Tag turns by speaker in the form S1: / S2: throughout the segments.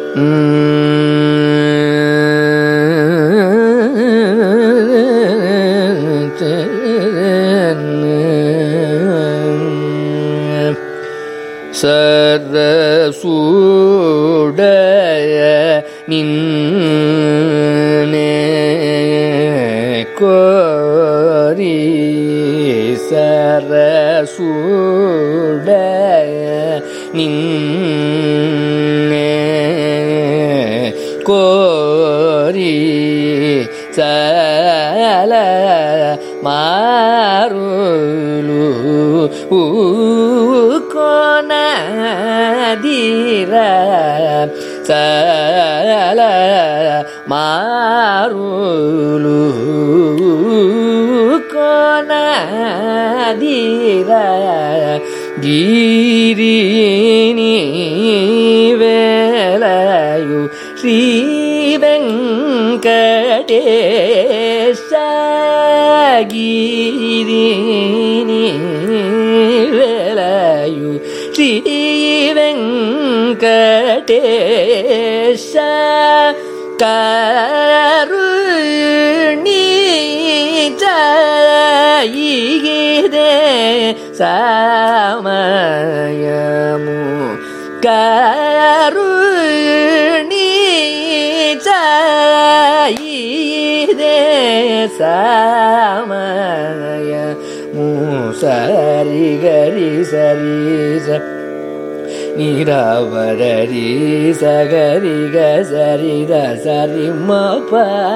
S1: சரசுடைய நின்னே கோரி சரசுடைய நின்னே கோரி சல மாருலு கோனதிர சல மாருலு கோனதிர கிரினி வேலையு ஸ்ரீ வெங்கடேಶ கிரினி வேலையு ஸ்ரீ வெங்கடேಶ கருணி ஜயிதே சமயமு கருணி ஜயிதே சமயமு சரி கரி சரி நீராவரி சகரி கரி சரி மப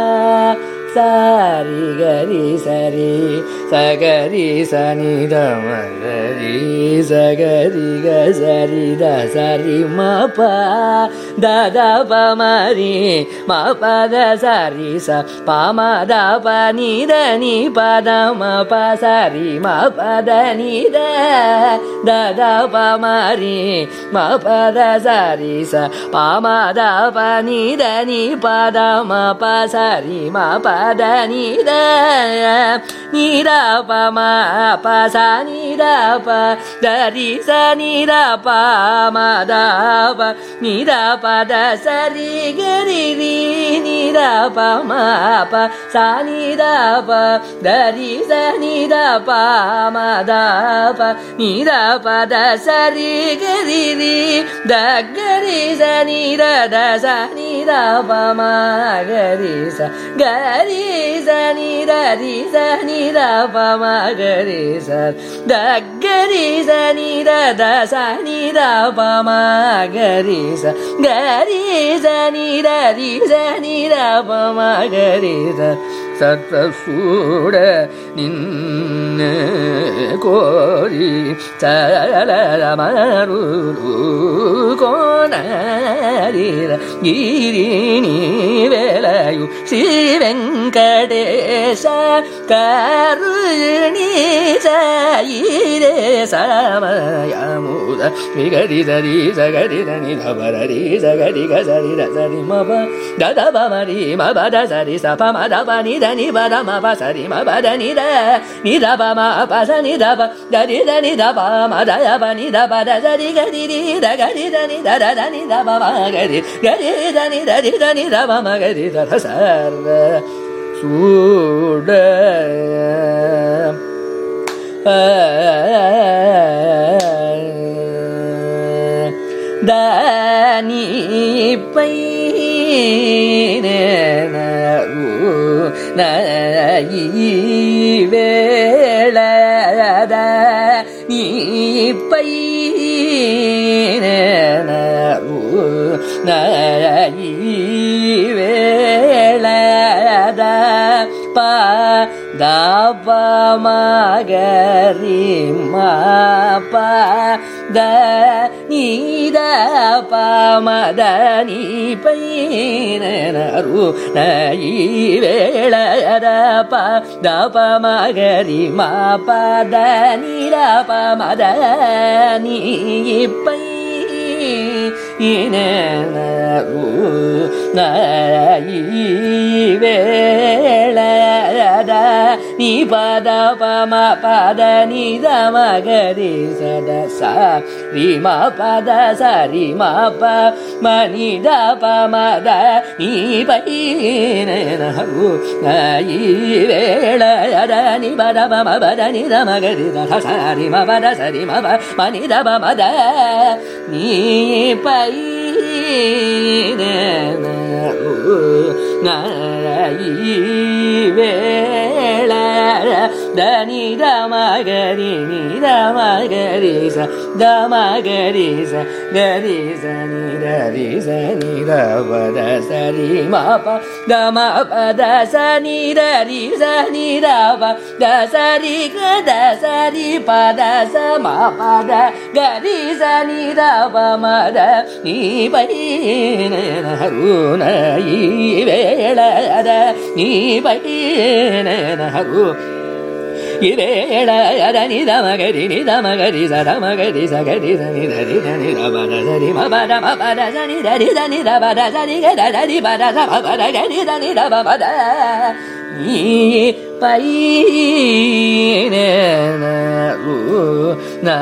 S1: சரி கரி சரி சகரி சனிதமரி சகரி கரி சரி மப தத பமரி மபத சரி ச பமத பனித நி பத மப சரி மபத நித தத பமரி மபத சரி ச பமத பனித நி பத மப சரி மபத நித நித பம பச நித ப தரி ச நித பமத ப நித பத சரி கரி நித பம ப ச நித ப தரி ச நித பமத ப நித பத சரி கரி தரி ச நித த ச நித பம கரி ச கரி ச நித ரி ச நித பம கரி ச தரி ச நித த ச நித பம கரி ச கரி ச நித ரி ச நித பம கரி ச சத்தசூட நின்ன கோரி சலமருலு கோனரிர கிரினி வேலையு ஸ்ரீ வெங்கடேಶ கருணி சயிரே சமயமுத விகரி சரி சகரி தனி தபரி சகரி கசரி சரி மப தத பமரி மபத சரி சப மத பனி தனி பத மப சரி மபத நித நித பம பச நித ப தரி தனி தப மதய பனி த பத சரி கரி த கரி தனி தத தனி தப மகரி கரி தனி தரி தனி தப மகரி தத சர்வ சூட தனி பை வேளத நீ பை வேளத ப தப மகரி மப த நீத பமத நீ பைனரு நயி வேளத ப தப மகரி மப த நீத பமத நீ பை இனரு நயி வேளத ni pada pa ma pada ni da ma ga ri sa da sa ri ma pada sa ri ma pa ma ni da pa ma da ni pa i na na ru na i ve la da ni ba da pa ma ba da ni da ma ga ri da sa ri ma ba da sa ri ma ba ma ni da pa ma da ni pa i na na ru na i ve la da ni da ma ga ri ni da ma ga ri sa da ma ga ri sa ni da pa da sa ri ma pa da ma pa da sa ni da pa da sa ri ga da sa ri pa da sa ma pa da ga ri sa ni da pa ma da ni pa i na ru na i ve la da ni pa i na ru Ivela da ni da ma ga ri ni da ma ga ri sa da ma ga ri sa ga ri sa ni da ba da sa ri ma ba da sa ni da ba da sa ni ga da ri ba da sa ma ba da ga ri da ni da ba ba da ni pa i ne na ru na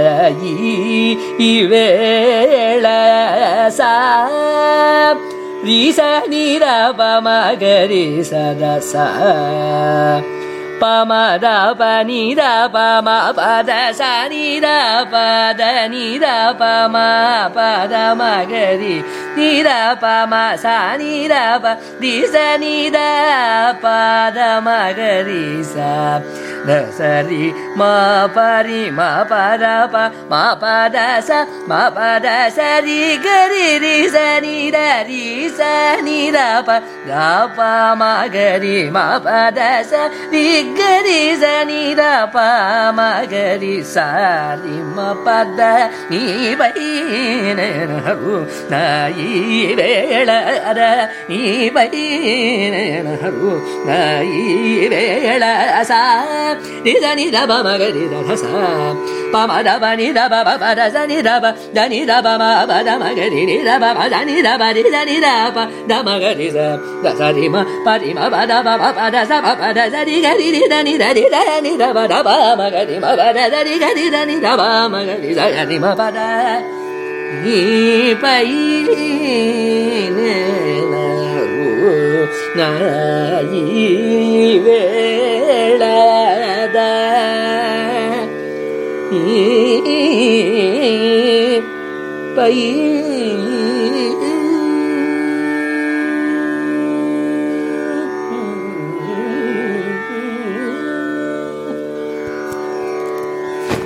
S1: i ivela sa ri sa ni da ba ma ga ri sa da sa pa ma da pa ni da pa ma pa da sa ni da pa da ni da pa ma pa da ma ga ri ni da pa ma sa ni da pa di sa ni da pa da ma ga ri sa da sa ri ma pa da pa ma pa da sa ri ga ri sa ni da ni da pa ma ga ri ma pa da sa ri ga ri sa ni da pa ma ga ri sa ri ma pa da ni pa i na ru na i ve la da ni pa i na ru na i ve la sa ri sa ni da pa ma ga ri da sa pa ma da pa ni da pa pa da sa ni da pa da ni da pa ma pa da ma ga ri ni da pa da ni da pa ri sa ni da pa da ma ga ri sa da sa ri ma pa da pa da sa pa da sa ri ga ri da ni da ni da pa da pa ma ga ri ma pa da sa ri ga ri da ni da pa ma ga ri sa ga ri ma pa da ni pa i ne na ru na i ve la da pa i